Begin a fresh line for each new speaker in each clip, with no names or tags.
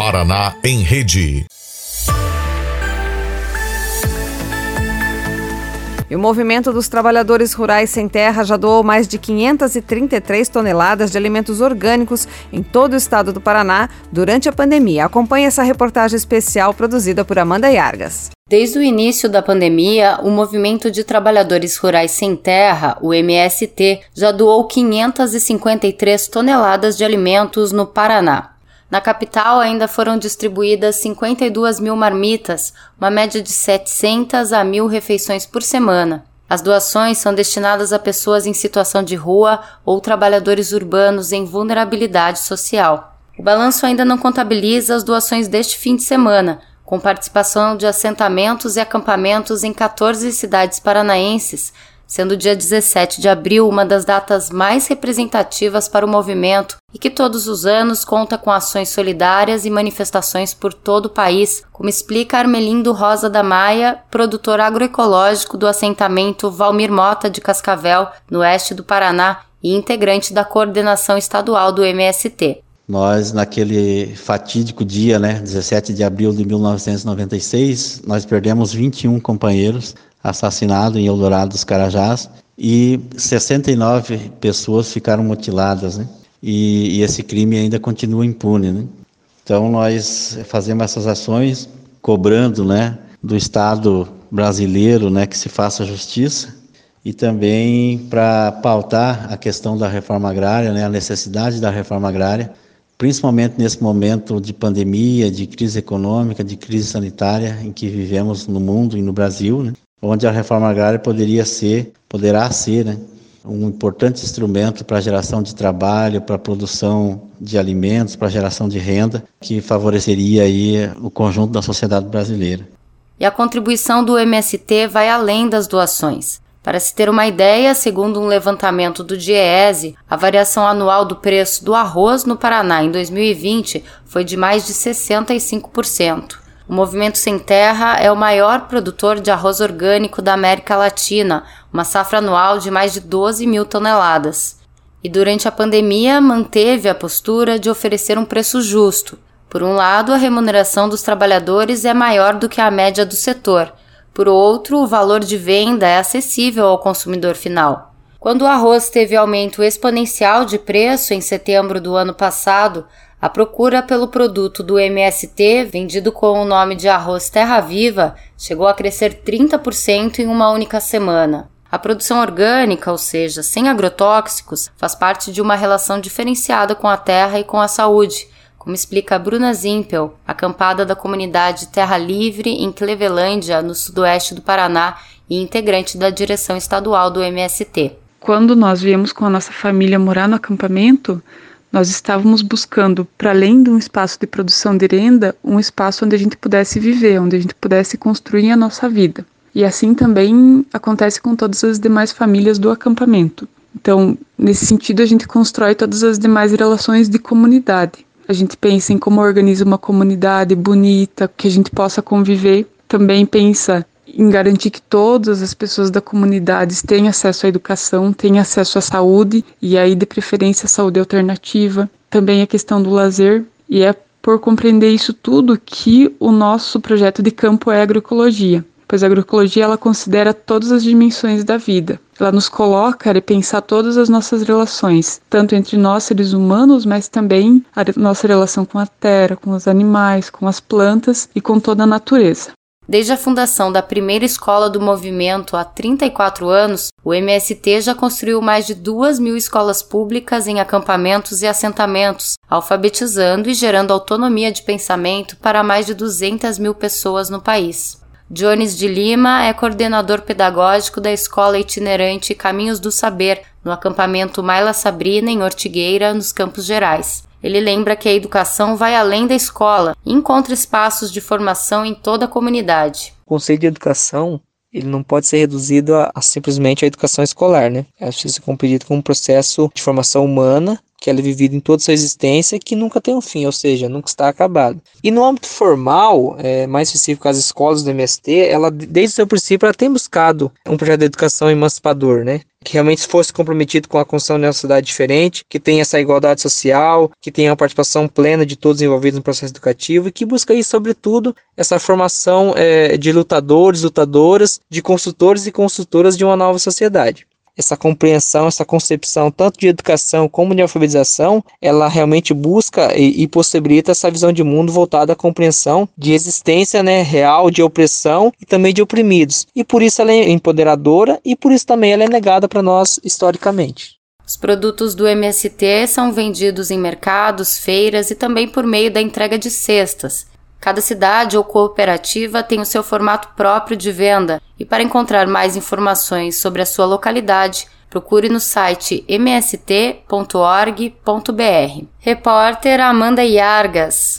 Paraná em Rede.
E o Movimento dos Trabalhadores Rurais Sem Terra já doou mais de 533 toneladas de alimentos orgânicos em todo o estado do Paraná durante a pandemia. Acompanhe essa reportagem especial produzida por Amanda Yargas.
Desde o início da pandemia, o Movimento de Trabalhadores Rurais Sem Terra, o MST, já doou 553 toneladas de alimentos no Paraná. Na capital, ainda foram distribuídas 52 mil marmitas, uma média de 700 a 1.000 refeições por semana. As doações são destinadas a pessoas em situação de rua ou trabalhadores urbanos em vulnerabilidade social. O balanço ainda não contabiliza as doações deste fim de semana, com participação de assentamentos e acampamentos em 14 cidades paranaenses, sendo o dia 17 de abril uma das datas mais representativas para o movimento e que todos os anos conta com ações solidárias e manifestações por todo o país, como explica Armelindo Rosa da Maia, produtor agroecológico do assentamento Valmir Mota de Cascavel, no oeste do Paraná, e integrante da coordenação estadual do MST.
Nós, naquele fatídico dia, 17 de abril de 1996, nós perdemos 21 companheiros assassinados em Eldorado dos Carajás e 69 pessoas ficaram mutiladas, E esse crime ainda continua impune, Então nós fazemos essas ações cobrando, do Estado brasileiro, que se faça justiça e também para pautar a questão da reforma agrária, a necessidade da reforma agrária, principalmente nesse momento de pandemia, de crise econômica, de crise sanitária em que vivemos no mundo e no Brasil, onde a reforma agrária poderá ser, um importante instrumento para a geração de trabalho, para a produção de alimentos, para a geração de renda, que favoreceria aí o conjunto da sociedade brasileira.
E a contribuição do MST vai além das doações. Para se ter uma ideia, segundo um levantamento do DIEESE, a variação anual do preço do arroz no Paraná em 2020 foi de mais de 65%. O Movimento Sem Terra é o maior produtor de arroz orgânico da América Latina, uma safra anual de mais de 12 mil toneladas. E durante a pandemia manteve a postura de oferecer um preço justo. Por um lado, a remuneração dos trabalhadores é maior do que a média do setor. Por outro, o valor de venda é acessível ao consumidor final. Quando o arroz teve aumento exponencial de preço em setembro do ano passado, a procura pelo produto do MST, vendido com o nome de arroz Terra Viva, chegou a crescer 30% em uma única semana. A produção orgânica, ou seja, sem agrotóxicos, faz parte de uma relação diferenciada com a terra e com a saúde, como explica Bruna Zimpel, acampada da comunidade Terra Livre em Clevelândia, no sudoeste do Paraná, e integrante da direção estadual do MST.
Quando nós viemos com a nossa família morar no acampamento, nós estávamos buscando, para além de um espaço de produção de renda, um espaço onde a gente pudesse viver, onde a gente pudesse construir a nossa vida. E assim também acontece com todas as demais famílias do acampamento. Então, nesse sentido, a gente constrói todas as demais relações de comunidade. A gente pensa em como organiza uma comunidade bonita, que a gente possa conviver. Também pensa em garantir que todas as pessoas da comunidade tenham acesso à educação, tenham acesso à saúde, e aí de preferência à saúde alternativa. Também a questão do lazer, e é por compreender isso tudo que o nosso projeto de campo é agroecologia, pois a agroecologia ela considera todas as dimensões da vida. Ela nos coloca a repensar todas as nossas relações, tanto entre nós seres humanos, mas também a nossa relação com a terra, com os animais, com as plantas e com toda a natureza.
Desde a fundação da primeira escola do movimento há 34 anos, o MST já construiu mais de 2.000 escolas públicas em acampamentos e assentamentos, alfabetizando e gerando autonomia de pensamento para mais de 200 mil pessoas no país. Jones de Lima é coordenador pedagógico da escola itinerante Caminhos do Saber, no acampamento Maila Sabrina, em Ortigueira, nos Campos Gerais. Ele lembra que a educação vai além da escola e encontra espaços de formação em toda a comunidade.
O conceito de educação ele não pode ser reduzido a simplesmente a educação escolar, É preciso ser compreendido como um processo de formação humana que ela é vivida em toda sua existência, que nunca tem um fim, ou seja, nunca está acabado. E no âmbito formal, mais específico as escolas do MST, ela desde o seu princípio ela tem buscado um projeto de educação emancipador, né? Que realmente fosse comprometido com a construção de uma sociedade diferente, que tenha essa igualdade social, que tenha a participação plena de todos envolvidos no processo educativo e que busca aí, sobretudo, essa formação de lutadores, lutadoras, de construtores e construtoras de uma nova sociedade. Essa compreensão, essa concepção tanto de educação como de alfabetização, ela realmente busca e possibilita essa visão de mundo voltada à compreensão de existência, né, real, de opressão e também de oprimidos. E por isso ela é empoderadora e por isso também ela é negada para nós historicamente.
Os produtos do MST são vendidos em mercados, feiras e também por meio da entrega de cestas. Cada cidade ou cooperativa tem o seu formato próprio de venda e para encontrar mais informações sobre a sua localidade, procure no site mst.org.br. Repórter Amanda Iargas.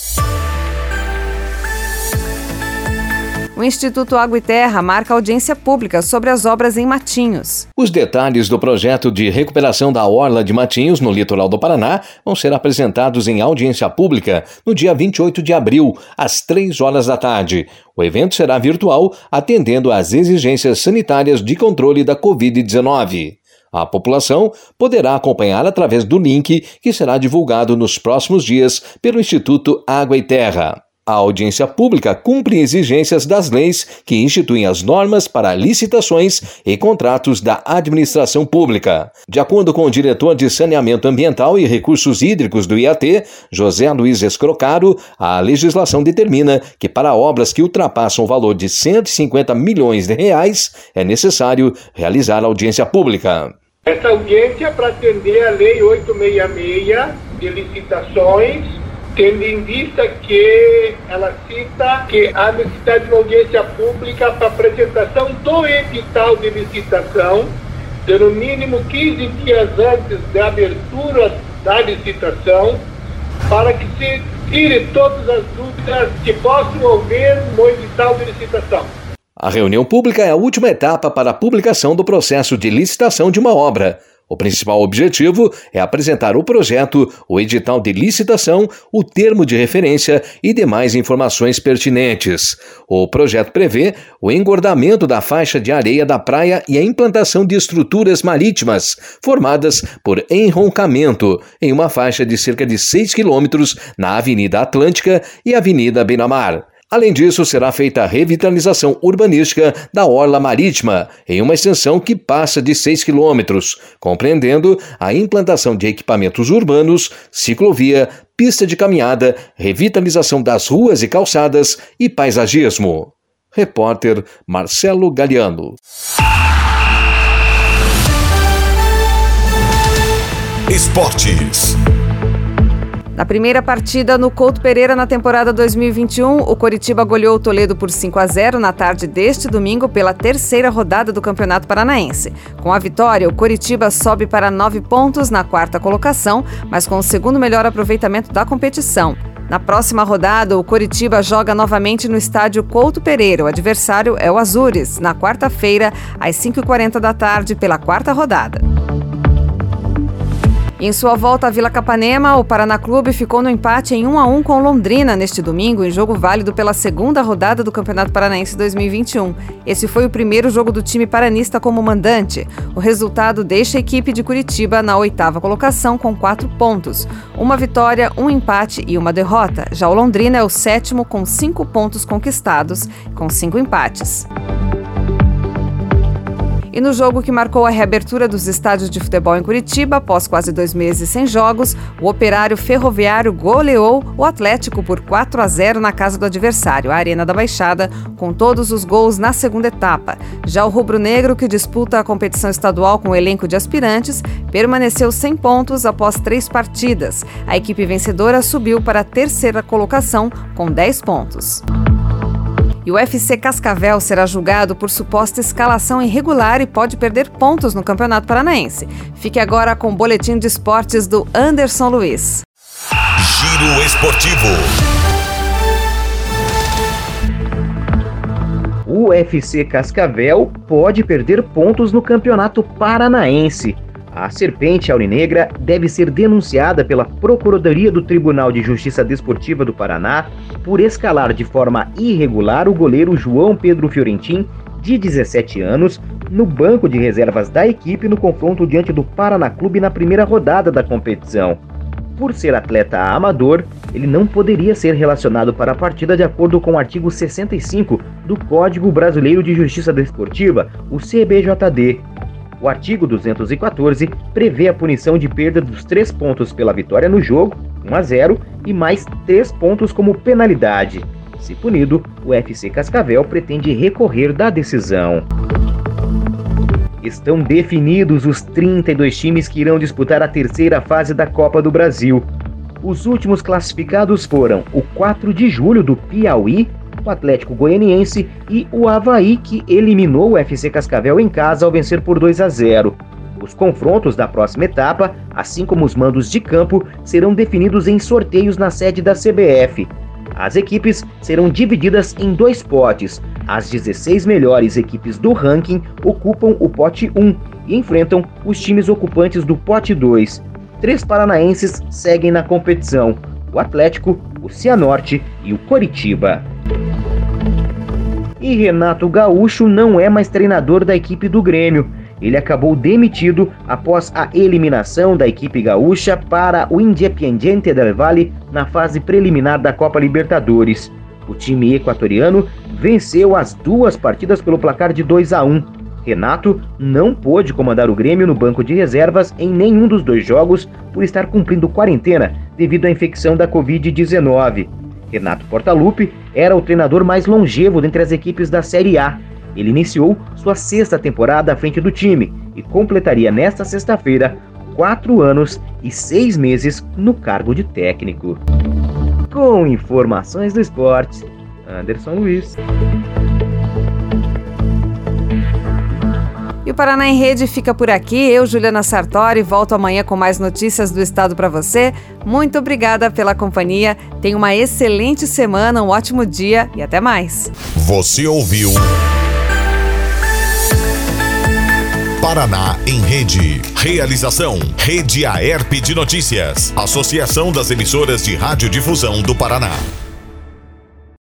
O Instituto Água e Terra marca audiência pública sobre as obras em Matinhos.
Os detalhes do projeto de recuperação da Orla de Matinhos, no litoral do Paraná, vão ser apresentados em audiência pública no dia 28 de abril, às 3 horas da tarde. O evento será virtual, atendendo às exigências sanitárias de controle da Covid-19. A população poderá acompanhar através do link que será divulgado nos próximos dias pelo Instituto Água e Terra. A audiência pública cumpre exigências das leis que instituem as normas para licitações e contratos da administração pública. De acordo com o diretor de Saneamento Ambiental e Recursos Hídricos do IAT, José Luiz Escrocaro, a legislação determina que para obras que ultrapassam o valor de R$150 milhões é necessário realizar audiência pública.
Essa audiência é para atender a Lei 866 de licitações, tendo em vista que ela cita que há necessidade de uma audiência pública para apresentação do edital de licitação, de no mínimo 15 dias antes da abertura da licitação, para que se tire todas as dúvidas que possam haver no edital de licitação.
A reunião pública é a última etapa para a publicação do processo de licitação de uma obra. O principal objetivo é apresentar o projeto, o edital de licitação, o termo de referência e demais informações pertinentes. O projeto prevê o engordamento da faixa de areia da praia e a implantação de estruturas marítimas, formadas por enroncamento, em uma faixa de cerca de 6 quilômetros na Avenida Atlântica e Avenida Beira-Mar. Além disso, será feita a revitalização urbanística da Orla Marítima, em uma extensão que passa de 6 quilômetros, compreendendo a implantação de equipamentos urbanos, ciclovia, pista de caminhada, revitalização das ruas e calçadas e paisagismo. Repórter Marcelo Galiano.
Esportes.
Na primeira partida no Couto Pereira na temporada 2021, o Coritiba goleou o Toledo por 5-0 na tarde deste domingo pela terceira rodada do Campeonato Paranaense. Com a vitória, o Coritiba sobe para 9 pontos na quarta colocação, mas com o segundo melhor aproveitamento da competição. Na próxima rodada, o Coritiba joga novamente no estádio Couto Pereira. O adversário é o Azures, na quarta-feira, às 5h40 da tarde, pela quarta rodada. Em sua volta à Vila Capanema, o Paraná Clube ficou no empate em 1-1 com Londrina neste domingo, em jogo válido pela segunda rodada do Campeonato Paranaense 2021. Esse foi o primeiro jogo do time paranista como mandante. O resultado deixa a equipe de Curitiba na 8ª colocação com 4 pontos. Uma vitória, um empate e uma derrota. Já o Londrina é o 7º com 5 pontos conquistados, com 5 empates. E no jogo que marcou a reabertura dos estádios de futebol em Curitiba, após quase 2 meses sem jogos, o Operário Ferroviário goleou o Atlético por 4-0 na casa do adversário, a Arena da Baixada, com todos os gols na segunda etapa. Já o rubro-negro, que disputa a competição estadual com o elenco de aspirantes, permaneceu sem pontos após 3 partidas. A equipe vencedora subiu para a terceira colocação com 10 pontos. E o FC Cascavel será julgado por suposta escalação irregular e pode perder pontos no Campeonato Paranaense. Fique agora com o boletim de esportes do Anderson Luiz.
Giro Esportivo.
O FC Cascavel pode perder pontos no Campeonato Paranaense. A Serpente Aurinegra deve ser denunciada pela Procuradoria do Tribunal de Justiça Desportiva do Paraná por escalar de forma irregular o goleiro João Pedro Fiorentin, de 17 anos, no banco de reservas da equipe no confronto diante do Paraná Clube na primeira rodada da competição. Por ser atleta amador, ele não poderia ser relacionado para a partida de acordo com o artigo 65 do Código Brasileiro de Justiça Desportiva, o CBJD. O artigo 214 prevê a punição de perda dos 3 pontos pela vitória no jogo, 1-0, e mais 3 pontos como penalidade. Se punido, o FC Cascavel pretende recorrer da decisão. Estão definidos os 32 times que irão disputar a terceira fase da Copa do Brasil. Os últimos classificados foram o 4 de julho do Piauí, o Atlético Goianiense e o Avaí, que eliminou o FC Cascavel em casa ao vencer por 2-0. Os confrontos da próxima etapa, assim como os mandos de campo, serão definidos em sorteios na sede da CBF. As equipes serão divididas em 2 potes. As 16 melhores equipes do ranking ocupam o pote 1 e enfrentam os times ocupantes do pote 2. 3 paranaenses seguem na competição: o Atlético, o Cianorte e o Coritiba. E Renato Gaúcho não é mais treinador da equipe do Grêmio. Ele acabou demitido após a eliminação da equipe gaúcha para o Independiente del Valle na fase preliminar da Copa Libertadores. O time equatoriano venceu as 2 partidas pelo placar de 2-1. Renato não pôde comandar o Grêmio no banco de reservas em nenhum dos 2 jogos por estar cumprindo quarentena devido à infecção da Covid-19. Renato Portaluppi era o treinador mais longevo dentre as equipes da Série A. Ele iniciou sua 6ª temporada à frente do time e completaria nesta sexta-feira 4 anos e 6 meses no cargo de técnico. Com informações do esporte, Anderson Luiz.
E o Paraná em Rede fica por aqui. Eu, Juliana Sartori, volto amanhã com mais notícias do estado para você. Muito obrigada pela companhia. Tenha uma excelente semana, um ótimo dia e até mais.
Você ouviu Paraná em Rede. Realização: Rede Aerp de Notícias. Associação das Emissoras de Radiodifusão do Paraná.